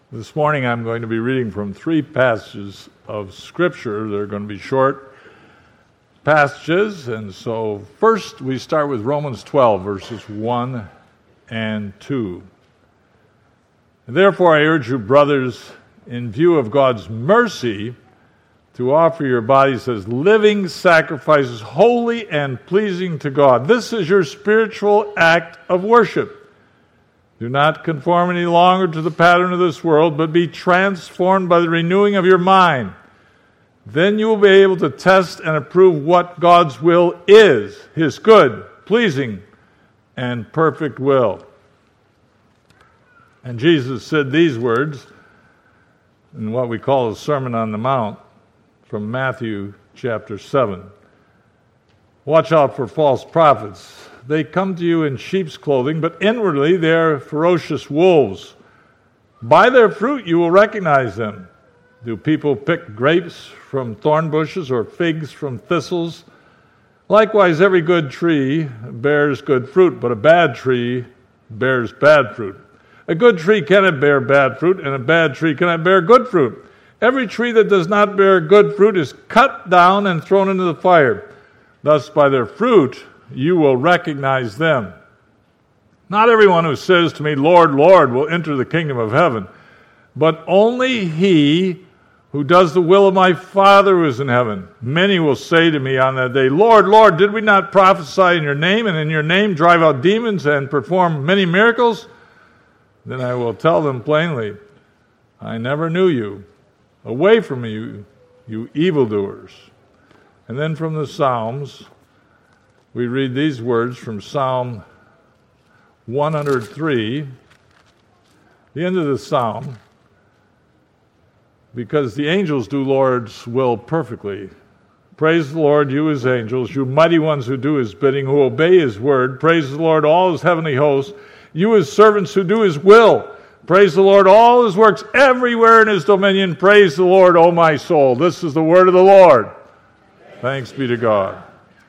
This morning I'm going to be reading from three passages of Scripture. They're going to be short passages, and so first we start with Romans 12, verses 1 and 2. Therefore I urge you, brothers, in view of God's mercy, to offer your bodies as living sacrifices, holy and pleasing to God. This is your spiritual act of worship. Do not conform any longer to the pattern of this world, but be transformed by the renewing of your mind. Then you will be able to test and approve what God's will is, His good, pleasing, and perfect will. And Jesus said these words in what we call the Sermon on the Mount from Matthew chapter 7. Watch out for false prophets. They come to you in sheep's clothing, but inwardly they are ferocious wolves. By their fruit you will recognize them. Do people pick grapes from thorn bushes or figs from thistles? Likewise, every good tree bears good fruit, but a bad tree bears bad fruit. A good tree cannot bear bad fruit, and a bad tree cannot bear good fruit. Every tree that does not bear good fruit is cut down and thrown into the fire. Thus, by their fruit you will recognize them. Not everyone who says to me, Lord, Lord, will enter the kingdom of heaven, but only he who does the will of my Father who is in heaven. Many will say to me on that day, Lord, Lord, did we not prophesy in your name, and in your name drive out demons and perform many miracles? Then I will tell them plainly, I never knew you. Away from me, you evildoers. And then from the Psalms, we read these words from Psalm 103, the end of the psalm. Because the angels do Lord's will perfectly. Praise the Lord, you his angels, you mighty ones who do his bidding, who obey his word. Praise the Lord, all his heavenly hosts, you his servants who do his will. Praise the Lord, all his works everywhere in his dominion. Praise the Lord, O my soul. This is the word of the Lord. Thanks be to God.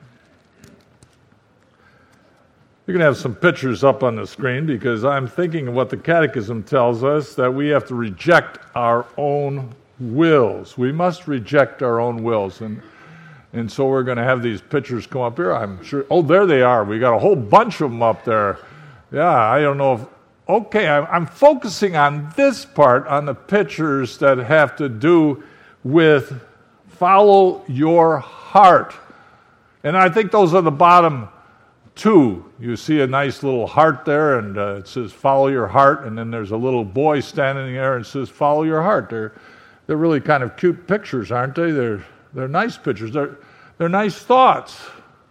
You're going to have some pictures up on the screen because I'm thinking of what the Catechism tells us, that we have to reject our own wills. We must reject our own wills. And so we're going to have these pictures come up here. I'm sure. Oh, there they are. We got a whole bunch of them up there. Yeah, I don't know if. Okay, I'm focusing on this part, on the pictures that have to do with follow your heart. And I think those are the bottom two. You see a nice little heart there, and it says follow your heart, and then there's a little boy standing there and says follow your heart. They're really kind of cute pictures, aren't they? They're nice pictures. They're nice thoughts.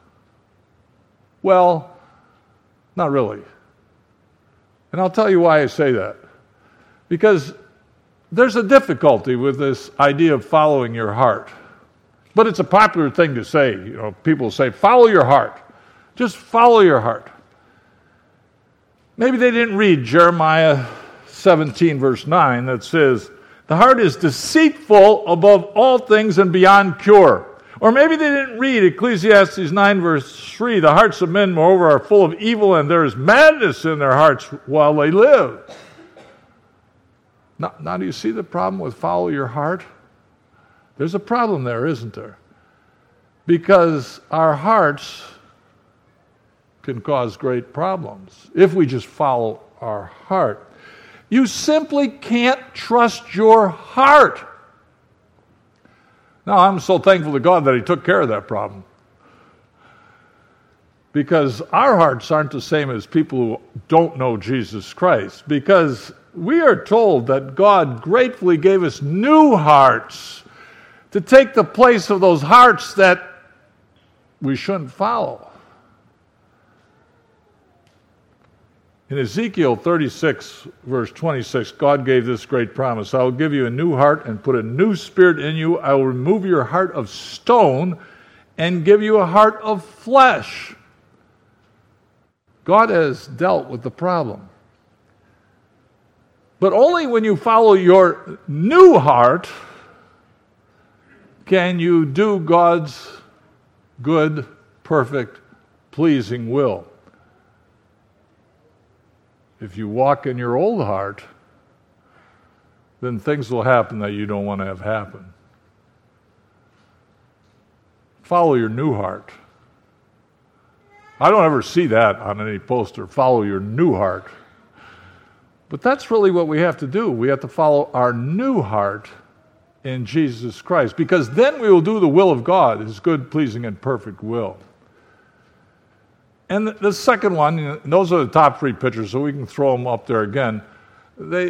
Well, not really. And I'll tell you why I say that. Because there's a difficulty with this idea of following your heart. But it's a popular thing to say. You know, people say, follow your heart. Just follow your heart. Maybe they didn't read Jeremiah 17, verse 9, that says, the heart is deceitful above all things and beyond cure. Or maybe they didn't read Ecclesiastes 9, verse 3, the hearts of men, moreover, are full of evil, and there is madness in their hearts while they live. Now, do you see the problem with follow your heart? There's a problem there, isn't there? Because our hearts can cause great problems if we just follow our heart. You simply can't trust your heart. Now, I'm so thankful to God that He took care of that problem. Because our hearts aren't the same as people who don't know Jesus Christ. Because we are told that God gratefully gave us new hearts to take the place of those hearts that we shouldn't follow. In Ezekiel 36, verse 26, God gave this great promise. I will give you a new heart and put a new spirit in you. I will remove your heart of stone and give you a heart of flesh. God has dealt with the problem. But only when you follow your new heart can you do God's good, perfect, pleasing will. If you walk in your old heart, then things will happen that you don't want to have happen. Follow your new heart. I don't ever see that on any poster, follow your new heart. But that's really what we have to do. We have to follow our new heart in Jesus Christ, because then we will do the will of God, His good, pleasing, and perfect will. And the second one, and those are the top three pictures, so we can throw them up there again. They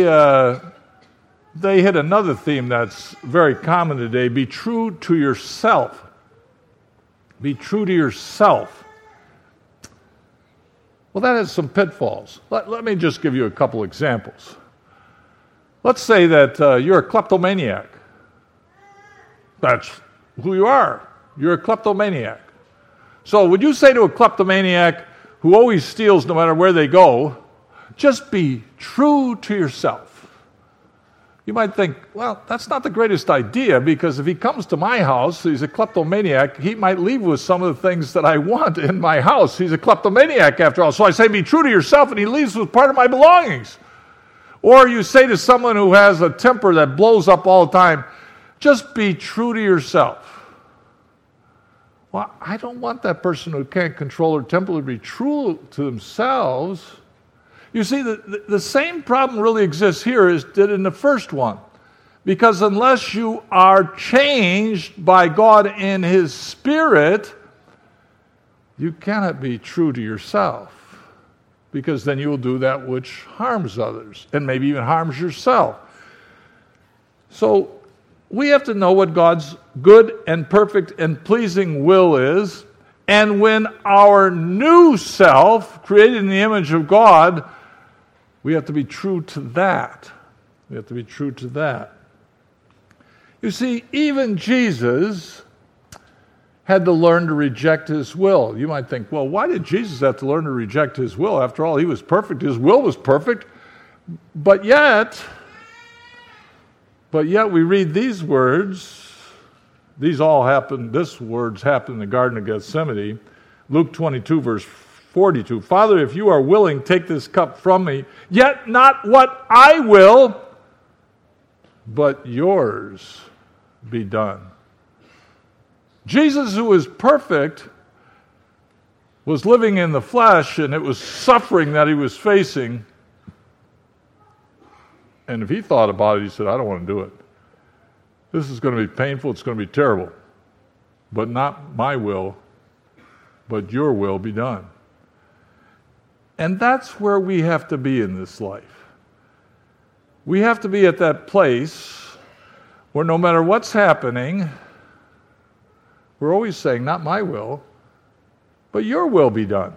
hit another theme that's very common today. Be true to yourself. Be true to yourself. Well, that has some pitfalls. Let me just give you a couple examples. Let's say that you're a kleptomaniac. That's who you are. You're a kleptomaniac. So would you say to a kleptomaniac who always steals no matter where they go, just be true to yourself? You might think, well, that's not the greatest idea, because if he comes to my house, he's a kleptomaniac, he might leave with some of the things that I want in my house. He's a kleptomaniac after all. So I say, be true to yourself, and he leaves with part of my belongings. Or you say to someone who has a temper that blows up all the time, just be true to yourself. Well, I don't want that person who can't control their temper to be true to themselves. You see, the same problem really exists here as did in the first one. Because unless you are changed by God in His Spirit, you cannot be true to yourself. Because then you will do that which harms others, and maybe even harms yourself. So we have to know what God's good and perfect and pleasing will is. And when our new self, created in the image of God, we have to be true to that. We have to be true to that. You see, even Jesus had to learn to reject His will. You might think, well, why did Jesus have to learn to reject His will? After all, He was perfect. His will was perfect. But yet we read these words. These words happened in the Garden of Gethsemane. Luke 22, verse 42. Father, if you are willing, take this cup from me, yet not what I will, but yours be done. Jesus, who is perfect, was living in the flesh, and it was suffering that He was facing. And if He thought about it, He said, I don't want to do it. This is going to be painful, it's going to be terrible. But not my will, but your will be done. And that's where we have to be in this life. We have to be at that place where no matter what's happening, we're always saying, not my will, but your will be done.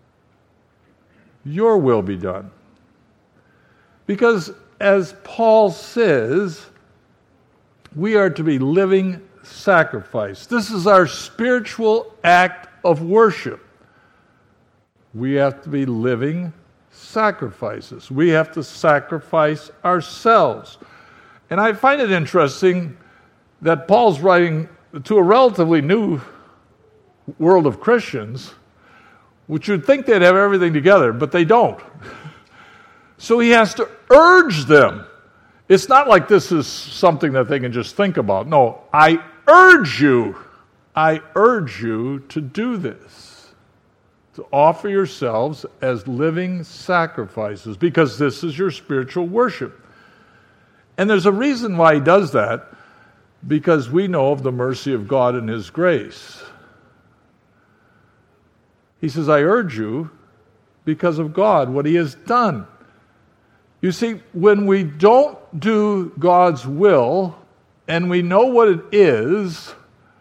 Your will be done. Because as Paul says, we are to be living sacrifice. This is our spiritual act of worship. We have to be living sacrifices. We have to sacrifice ourselves. And I find it interesting that Paul's writing to a relatively new world of Christians, which you'd think they'd have everything together, but they don't. So he has to urge them. It's not like this is something that they can just think about. No, I urge you to do this. To offer yourselves as living sacrifices, because this is your spiritual worship. And there's a reason why he does that, because we know of the mercy of God and His grace. He says, I urge you because of God, what He has done. You see, when we don't do God's will, and we know what it is,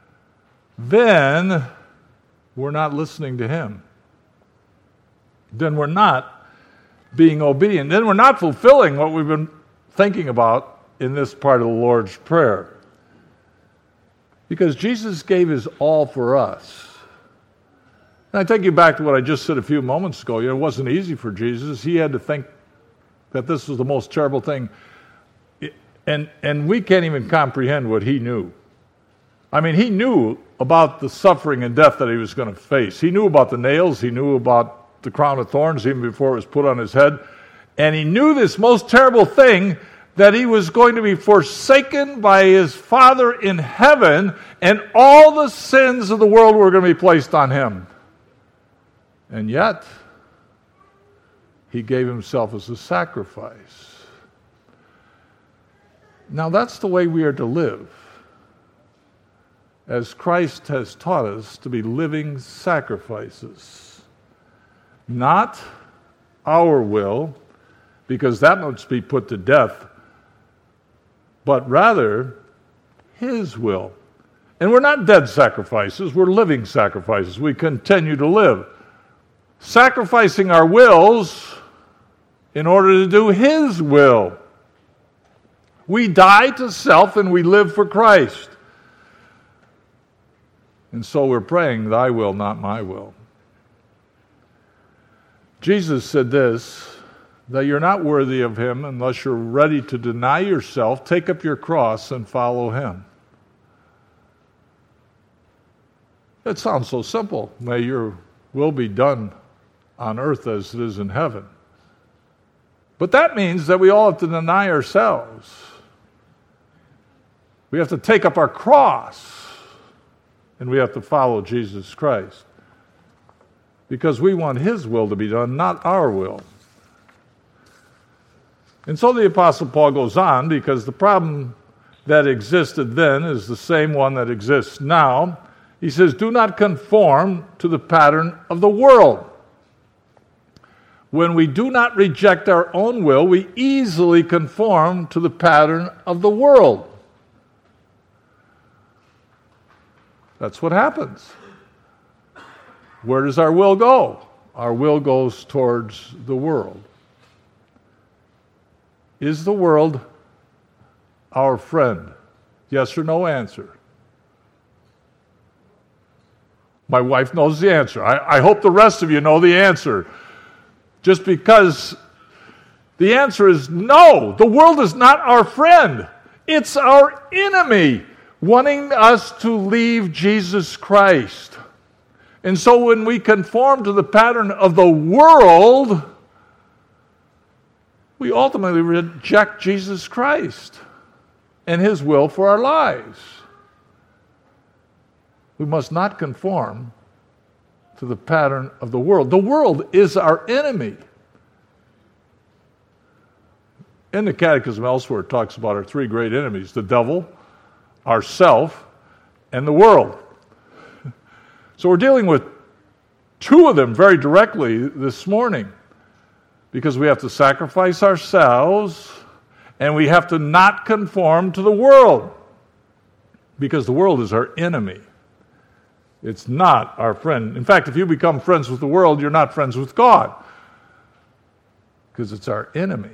then we're not listening to Him. Then we're not being obedient. Then we're not fulfilling what we've been thinking about in this part of the Lord's Prayer. Because Jesus gave His all for us. And I take you back to what I just said a few moments ago. It wasn't easy for Jesus. He had to think that this was the most terrible thing. And we can't even comprehend what He knew. I mean, He knew about the suffering and death that He was going to face. He knew about the nails. He knew about the crown of thorns even before it was put on His head. And He knew this most terrible thing that he was going to be forsaken by his Father in heaven, and all the sins of the world were going to be placed on him. And yet, he gave himself as a sacrifice. Now that's the way we are to live, as Christ has taught us to be living sacrifices. Not our will, because that must be put to death, but rather his will. And we're not dead sacrifices, we're living sacrifices. We continue to live, sacrificing our wills in order to do his will. We die to self and we live for Christ. And so we're praying, thy will, not my will. Jesus said this, that you're not worthy of him unless you're ready to deny yourself, take up your cross, and follow him. It sounds so simple. May your will be done on earth as it is in heaven. But that means that we all have to deny ourselves. We have to take up our cross, and we have to follow Jesus Christ. Because we want his will to be done, not our will. And so the Apostle Paul goes on, because the problem that existed then is the same one that exists now. He says, do not conform to the pattern of the world. When we do not reject our own will, we easily conform to the pattern of the world. That's what happens. Where does our will go? Our will goes towards the world. Is the world our friend? Yes or no answer. My wife knows the answer. I hope the rest of you know the answer. Just because the answer is no. The world is not our friend. It's our enemy, wanting us to leave Jesus Christ. And so when we conform to the pattern of the world, we ultimately reject Jesus Christ and his will for our lives. We must not conform to the pattern of the world. The world is our enemy. In the Catechism elsewhere, it talks about our three great enemies: the devil, ourself, and the world. So we're dealing with two of them very directly this morning, because we have to sacrifice ourselves and we have to not conform to the world, because the world is our enemy. It's not our friend. In fact, if you become friends with the world, you're not friends with God, because it's our enemy.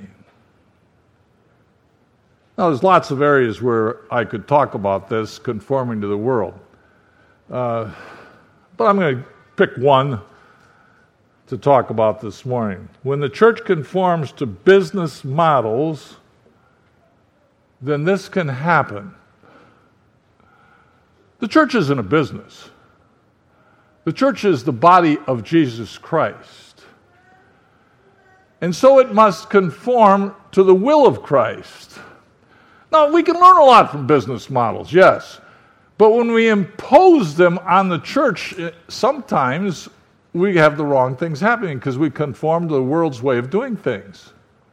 Now, there's lots of areas where I could talk about this, conforming to the world. But I'm going to pick one to talk about this morning. When the church conforms to business models, then this can happen. The church isn't a business. The church is the body of Jesus Christ. And so it must conform to the will of Christ. Now, we can learn a lot from business models, yes. But when we impose them on the church, sometimes we have the wrong things happening because we conform to the world's way of doing things.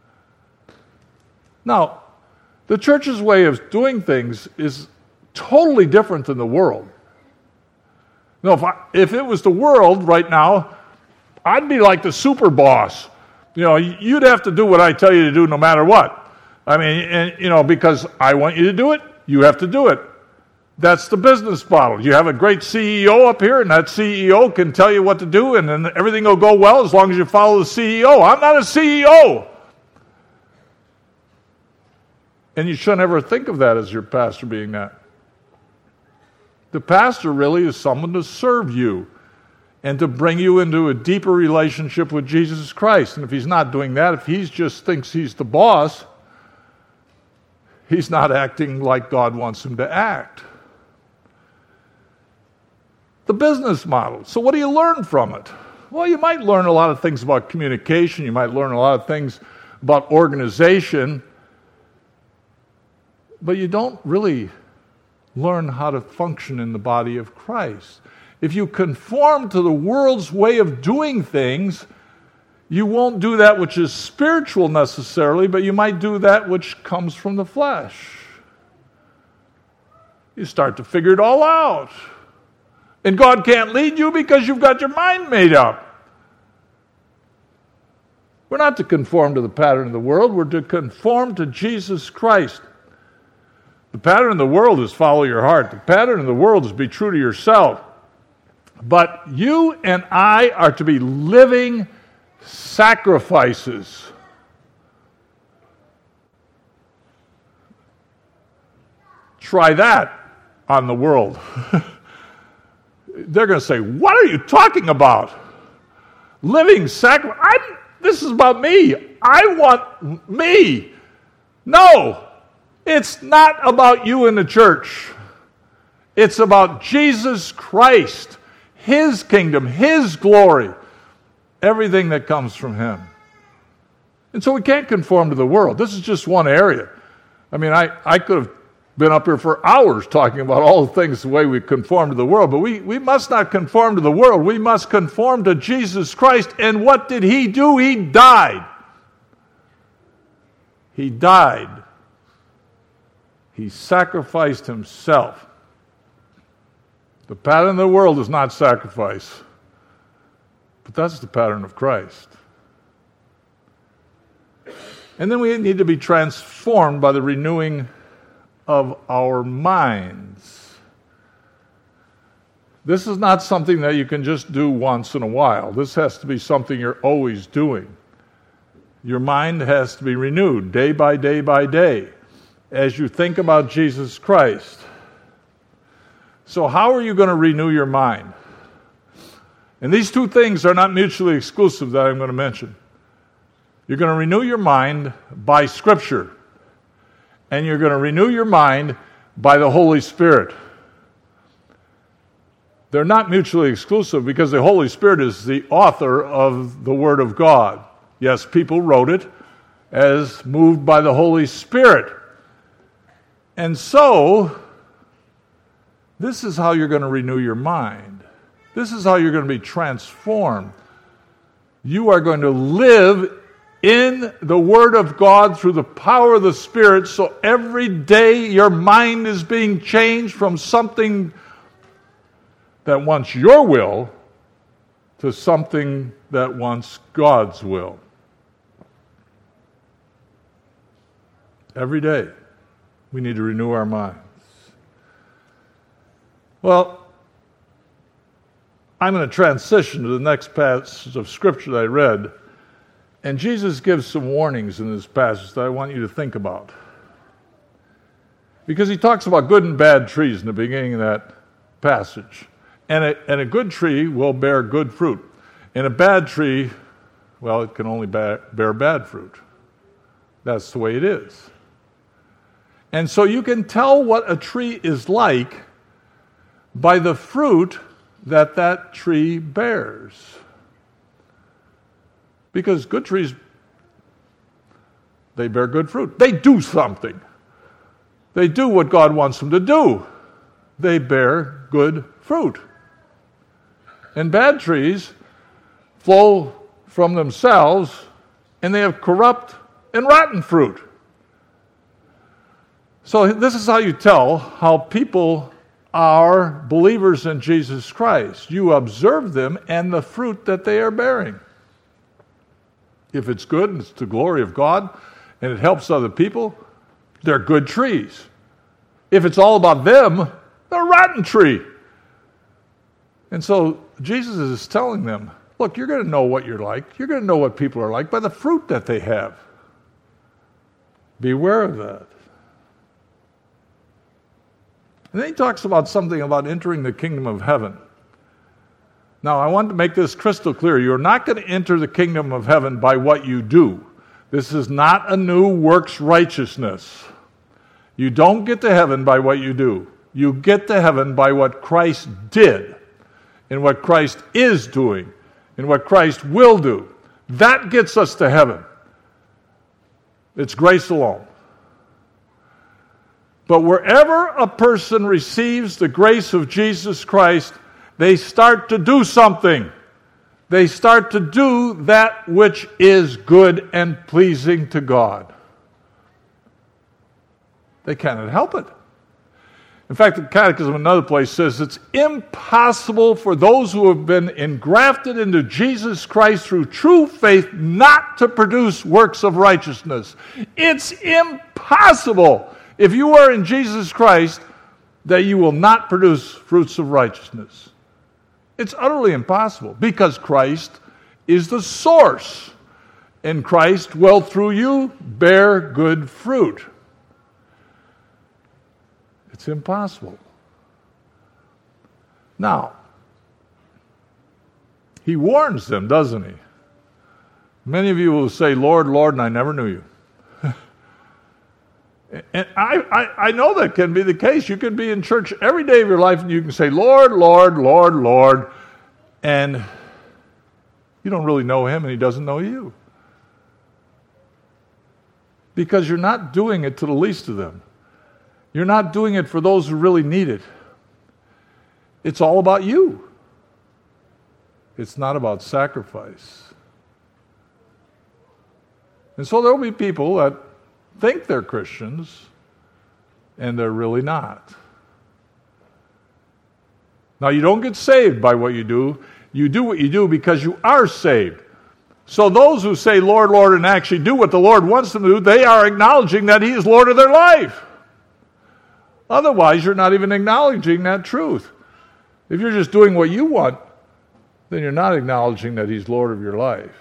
Now, the church's way of doing things is totally different than the world. Now, if it was the world right now, I'd be like the super boss. You know, you'd have to do what I tell you to do no matter what. I mean, and, because I want you to do it, you have to do it. That's the business model. You have a great CEO up here, and that CEO can tell you what to do, and then everything will go well as long as you follow the CEO. I'm not a CEO. And you shouldn't ever think of that as your pastor being that. The pastor really is someone to serve you and to bring you into a deeper relationship with Jesus Christ. And if he's not doing that, if he just thinks he's the boss, he's not acting like God wants him to act. The business model. So what do you learn from it? Well, you might learn a lot of things about communication. You might learn a lot of things about organization. but you don't really learn how to function in the body of Christ. If you conform to the world's way of doing things, you won't do that which is spiritual necessarily, but you might do that which comes from the flesh. You start to figure it all out. And God can't lead you because you've got your mind made up. We're not to conform to the pattern of the world. We're to conform to Jesus Christ. The pattern of the world is follow your heart. The pattern of the world is be true to yourself. But you and I are to be living sacrifices. Try that on the world. They're going to say, what are you talking about? Living sacrifice? This is about me. I want me. No, it's not about you in the church. It's about Jesus Christ, His kingdom, His glory, everything that comes from Him. And so we can't conform to the world. This is just one area. I mean, I could have been up here for hours talking about all the things the way we conform to the world, but we must not conform to the world. We must conform to Jesus Christ. And what did He do? He died. He died. He sacrificed Himself. The pattern of the world is not sacrifice, but that's the pattern of Christ. And then we need to be transformed by the renewing of our minds. This is not something that you can just do once in a while. This has to be something you're always doing. Your mind has to be renewed day by day by day as you think about Jesus Christ. So how are you going to renew your mind? And these two things are not mutually exclusive that I'm going to mention. You're going to renew your mind by Scripture. And you're going to renew your mind by the Holy Spirit. They're not mutually exclusive because the Holy Spirit is the author of the Word of God. Yes, people wrote it as moved by the Holy Spirit. And so, this is how you're going to renew your mind. This is how you're going to be transformed. You are going to live in the Word of God through the power of the Spirit, so every day your mind is being changed from something that wants your will to something that wants God's will. Every day we need to renew our minds. Well, I'm going to transition to the next passage of Scripture that I read. And Jesus gives some warnings in this passage that I want you to think about. Because He talks about good and bad trees in the beginning of that passage. And a good tree will bear good fruit. And a bad tree, well, it can only bear bad fruit. That's the way it is. And so you can tell what a tree is like by the fruit that tree bears. Because good trees, they bear good fruit. They do something. They do what God wants them to do. They bear good fruit. And bad trees flow from themselves, and they have corrupt and rotten fruit. So this is how you tell how people are believers in Jesus Christ. You observe them and the fruit that they are bearing. If it's good and it's to the glory of God and it helps other people, they're good trees. If it's all about them, they're a rotten tree. And so Jesus is telling them, look, you're going to know what you're like. You're going to know what people are like by the fruit that they have. Beware of that. And then he talks about something about entering the kingdom of heaven. Now, I want to make this crystal clear. You're not going to enter the kingdom of heaven by what you do. This is not a new works righteousness. You don't get to heaven by what you do. You get to heaven by what Christ did and what Christ is doing and what Christ will do. That gets us to heaven. It's grace alone. But wherever a person receives the grace of Jesus Christ, they start to do something. They start to do that which is good and pleasing to God. They cannot help it. In fact, the Catechism in another place says it's impossible for those who have been engrafted into Jesus Christ through true faith not to produce works of righteousness. It's impossible, if you are in Jesus Christ, that you will not produce fruits of righteousness. It's utterly impossible, because Christ is the source, and Christ will, through you, bear good fruit. It's impossible. Now, he warns them, doesn't he? Many of you will say, Lord, Lord, and I never knew you. And I know that can be the case. You can be in church every day of your life and you can say, Lord, Lord, Lord, Lord, and you don't really know him and he doesn't know you. Because you're not doing it to the least of them. You're not doing it for those who really need it. It's all about you. It's not about sacrifice. And so there will be people that think they're Christians, and they're really not. Now, you don't get saved by what you do. You do what you do because you are saved. So those who say, Lord, Lord, and actually do what the Lord wants them to do, they are acknowledging that he is Lord of their life. Otherwise, you're not even acknowledging that truth. If you're just doing what you want, then you're not acknowledging that he's Lord of your life.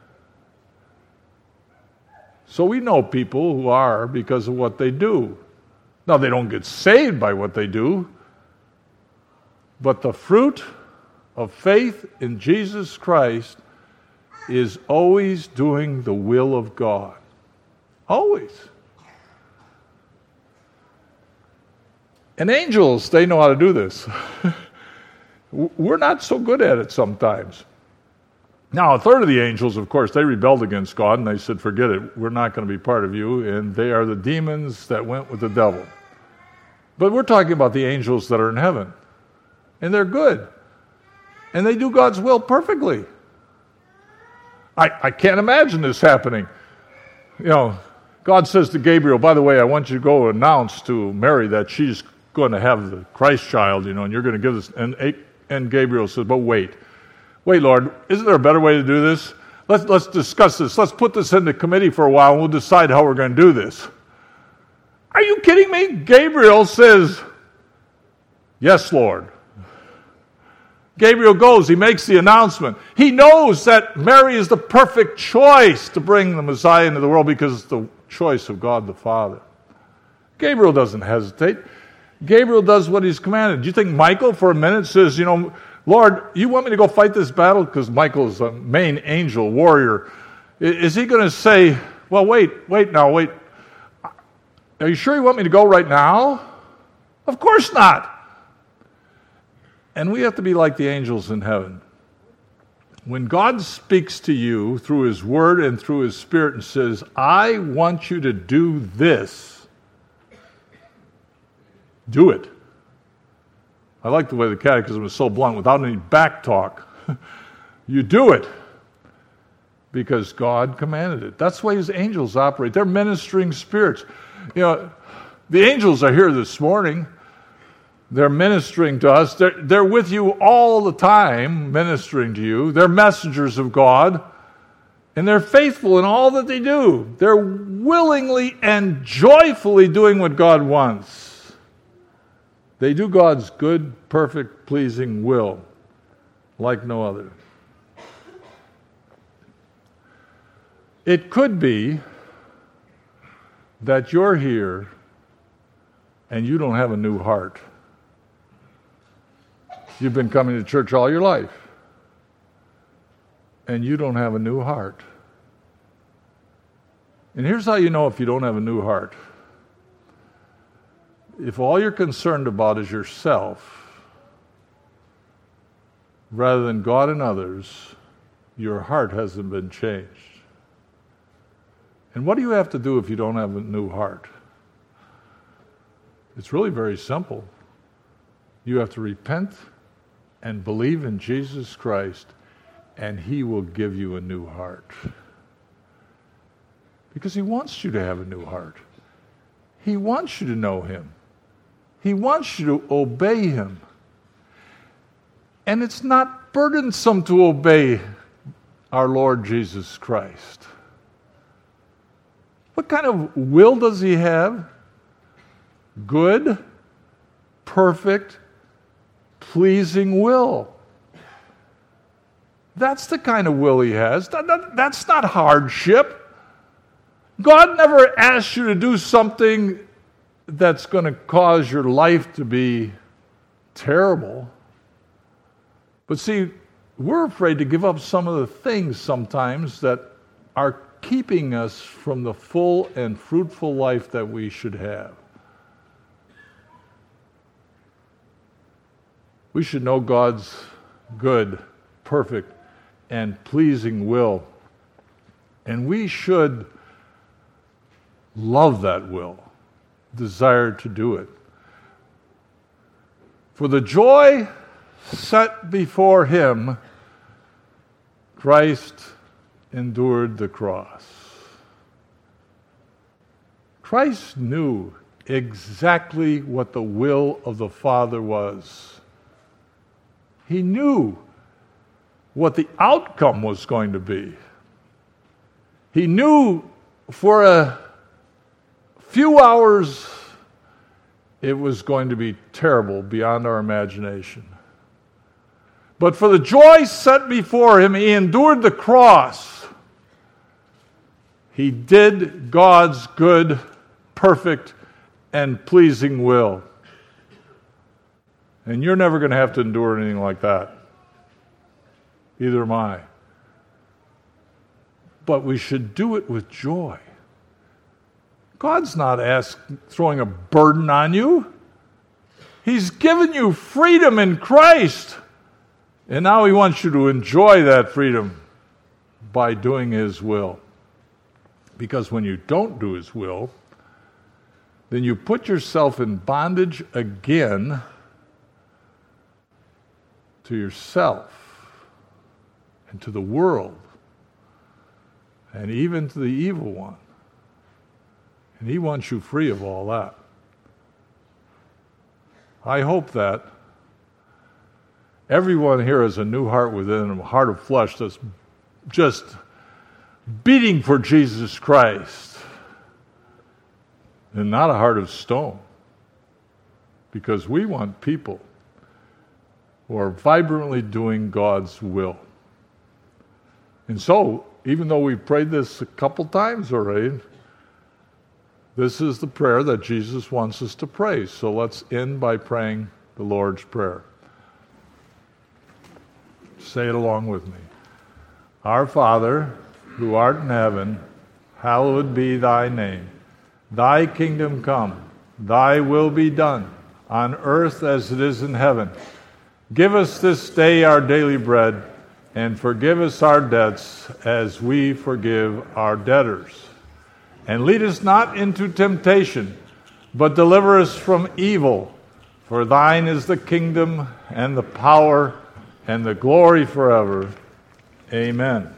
So we know people who are because of what they do. Now, they don't get saved by what they do, but the fruit of faith in Jesus Christ is always doing the will of God. Always. And angels, they know how to do this. We're not so good at it sometimes. Now, a third of the angels, of course, they rebelled against God, and they said, forget it, we're not going to be part of you, and they are the demons that went with the devil. But we're talking about the angels that are in heaven, and they're good, and they do God's will perfectly. I can't imagine this happening. You know, God says to Gabriel, by the way, I want you to go announce to Mary that she's going to have the Christ child, and you're going to give this, and Gabriel says, but wait, Lord, isn't there a better way to do this? Let's discuss this. Let's put this into committee for a while, and we'll decide how we're going to do this. Are you kidding me? Gabriel says, yes, Lord. Gabriel goes, he makes the announcement. He knows that Mary is the perfect choice to bring the Messiah into the world because it's the choice of God the Father. Gabriel doesn't hesitate. Gabriel does what he's commanded. Do you think Michael for a minute says, Lord, you want me to go fight this battle? Because Michael is a main angel, warrior. Is he going to say, well, wait. Are you sure you want me to go right now? Of course not. And we have to be like the angels in heaven. When God speaks to you through his word and through his spirit and says, I want you to do this, do it. I like the way the Catechism is so blunt, without any back talk. You do it because God commanded it. That's the way his angels operate. They're ministering spirits. The angels are here this morning. They're ministering to us. They're with you all the time, ministering to you. They're messengers of God, and they're faithful in all that they do. They're willingly and joyfully doing what God wants. They do God's good, perfect, pleasing will, like no other. It could be that you're here and you don't have a new heart. You've been coming to church all your life, and you don't have a new heart. And here's how you know if you don't have a new heart. If all you're concerned about is yourself, rather than God and others, your heart hasn't been changed. And what do you have to do if you don't have a new heart? It's really very simple. You have to repent and believe in Jesus Christ, and He will give you a new heart. Because He wants you to have a new heart. He wants you to know Him. He wants you to obey Him. And it's not burdensome to obey our Lord Jesus Christ. What kind of will does He have? Good, perfect, pleasing will. That's the kind of will He has. That's not hardship. God never asks you to do something that's going to cause your life to be terrible. But see, we're afraid to give up some of the things sometimes that are keeping us from the full and fruitful life that we should have. We should know God's good, perfect, and pleasing will. And we should love that will, desire to do it. For the joy set before Him, Christ endured the cross. Christ knew exactly what the will of the Father was. He knew what the outcome was going to be. He knew for a few hours it was going to be terrible beyond our imagination. But for the joy set before Him, He endured the cross. He did God's good, perfect, and pleasing will. And you're never going to have to endure anything like that. Either am I. But we should do it with joy. God's not throwing a burden on you. He's given you freedom in Christ. And now He wants you to enjoy that freedom by doing His will. Because when you don't do His will, then you put yourself in bondage again to yourself and to the world and even to the evil one. And He wants you free of all that. I hope that everyone here has a new heart within them, a heart of flesh that's just beating for Jesus Christ, and not a heart of stone. Because we want people who are vibrantly doing God's will. And so, even though we've prayed this a couple times already, this is the prayer that Jesus wants us to pray. So let's end by praying the Lord's Prayer. Say it along with me. Our Father, who art in heaven, hallowed be Thy name. Thy kingdom come, Thy will be done, on earth as it is in heaven. Give us this day our daily bread, and forgive us our debts as we forgive our debtors. And lead us not into temptation, but deliver us from evil. For Thine is the kingdom and the power and the glory forever. Amen.